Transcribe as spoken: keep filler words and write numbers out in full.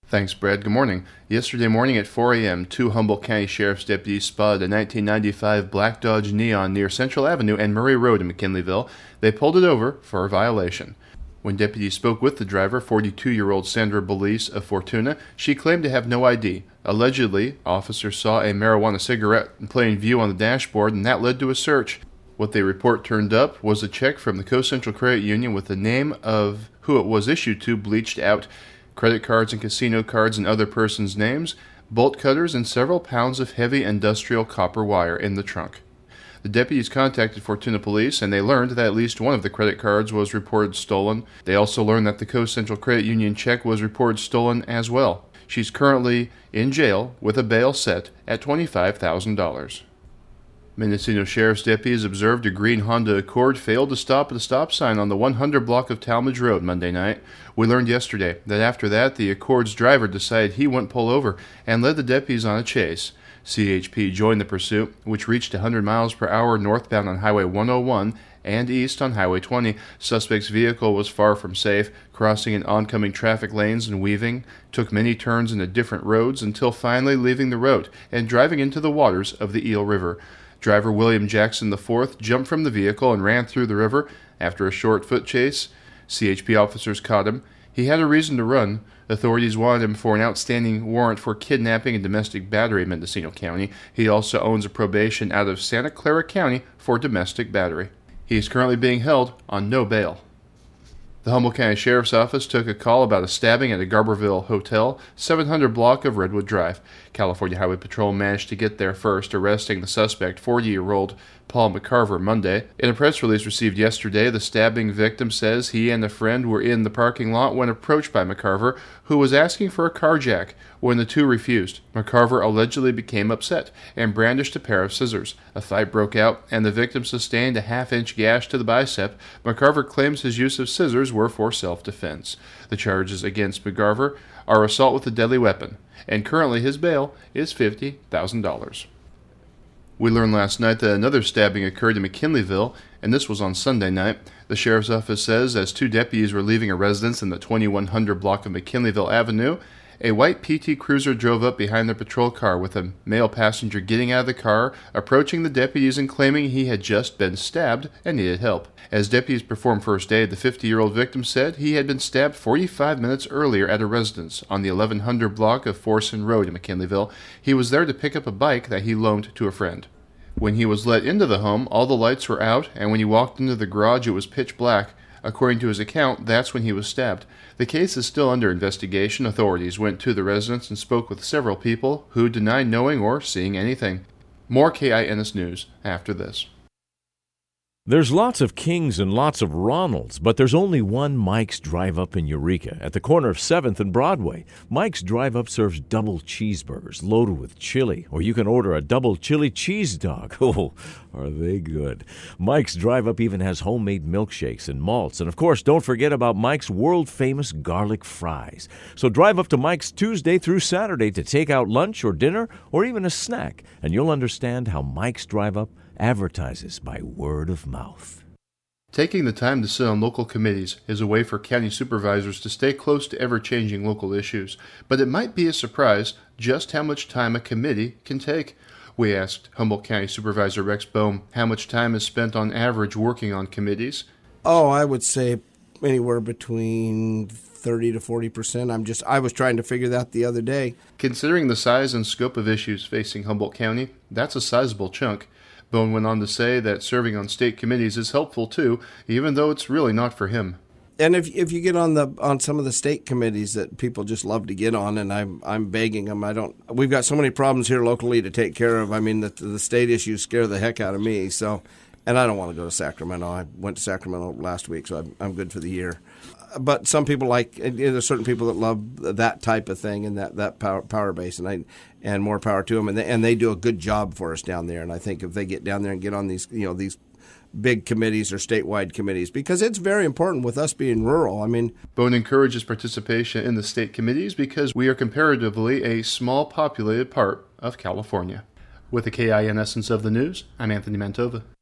Thanks, Brad. Good morning. Yesterday morning at four a.m., two Humboldt County Sheriff's deputies spotted a nineteen ninety-five black Dodge Neon near Central Avenue and Murray Road in McKinleyville. They pulled it over for a violation. When deputies spoke with the driver, forty-two-year-old Sandra Belize of Fortuna, she claimed to have no I D. Allegedly, officers saw a marijuana cigarette in plain view on the dashboard, and that led to a search. What they report turned up was a check from the Coast Central Credit Union with the name of who it was issued to bleached out, credit cards and casino cards in other persons' names, bolt cutters, and several pounds of heavy industrial copper wire in the trunk. The deputies contacted Fortuna Police, and they learned that at least one of the credit cards was reported stolen. They also learned that the Coast Central Credit Union check was reported stolen as well. She's currently in jail with a bail set at twenty-five thousand dollars. Mendocino Sheriff's deputies observed a green Honda Accord failed to stop at a stop sign on the one hundred block of Talmadge Road Monday night. We learned yesterday that after that, the Accord's driver decided he wouldn't pull over and led the deputies on a chase. C H P joined the pursuit, which reached one hundred miles per hour northbound on Highway one oh one and east on Highway twenty. Suspect's vehicle was far from safe, crossing in oncoming traffic lanes and weaving, took many turns into different roads until finally leaving the road and driving into the waters of the Eel River. Driver William Jackson the fourth jumped from the vehicle and ran through the river. After a short foot chase, C H P officers caught him. He had a reason to run. Authorities wanted him for an outstanding warrant for kidnapping and domestic battery in Mendocino County. He also owns a probation out of Santa Clara County for domestic battery. He is currently being held on no bail. The Humboldt County Sheriff's Office took a call about a stabbing at a Garberville hotel, seven hundred block of Redwood Drive. California Highway Patrol managed to get there first, arresting the suspect, forty-year-old Paul McCarver, Monday. In a press release received yesterday, the stabbing victim says he and a friend were in the parking lot when approached by McCarver, who was asking for a carjack. When the two refused, McCarver allegedly became upset and brandished a pair of scissors. A fight broke out, and the victim sustained a half-inch gash to the bicep. McCarver claims his use of scissors were for self-defense. The charges against McCarver are assault with a deadly weapon, and currently his bail is fifty thousand dollars. We learned last night that another stabbing occurred in McKinleyville, and this was on Sunday night. The sheriff's office says as two deputies were leaving a residence in the twenty-one hundred block of McKinleyville Avenue, a white P T Cruiser drove up behind their patrol car with a male passenger getting out of the car, approaching the deputies and claiming he had just been stabbed and needed help. As deputies performed first aid, the fifty-year-old victim said he had been stabbed forty-five minutes earlier at a residence on the eleven hundred block of Forson Road in McKinleyville. He was there to pick up a bike that he loaned to a friend. When he was let into the home, all the lights were out, and when he walked into the garage, it was pitch black. According to his account, that's when he was stabbed. The case is still under investigation. Authorities went to the residence and spoke with several people who denied knowing or seeing anything. More K I N S News after this. There's lots of Kings and lots of Ronalds, but there's only one Mike's Drive-Up in Eureka at the corner of seventh and Broadway. Mike's Drive-Up serves double cheeseburgers loaded with chili, or you can order a double chili cheese dog. Oh, are they good. Mike's Drive-Up even has homemade milkshakes and malts. And, of course, don't forget about Mike's world-famous garlic fries. So drive up to Mike's Tuesday through Saturday to take out lunch or dinner or even a snack, and you'll understand how Mike's Drive-Up advertises by word of mouth. Taking the time to sit on local committees is a way for county supervisors to stay close to ever-changing local issues, but it might be a surprise just how much time a committee can take. We asked Humboldt County Supervisor Rex Bohm how much time is spent on average working on committees. Oh, I would say anywhere between thirty to forty percent. I'm just, I was trying to figure that the other day. Considering the size and scope of issues facing Humboldt County, that's a sizable chunk. Bone went on to say that serving on state committees is helpful too, even though it's really not for him. And if if you get on the on some of the state committees that people just love to get on, and I'm I'm begging them, I don't. We've got so many problems here locally to take care of. I mean, the the state issues scare the heck out of me. So, and I don't want to go to Sacramento. I went to Sacramento last week, so I'm I'm good for the year. But some people like, you know, there's certain people that love that type of thing and that, that power power base, and I and more power to them. And they, and they do a good job for us down there. And I think if they get down there and get on these, you know, these big committees or statewide committees, because it's very important with us being rural. I mean, Bone encourages participation in the state committees because we are comparatively a small populated part of California. With the K I N essence of the news, I'm Anthony Mantova.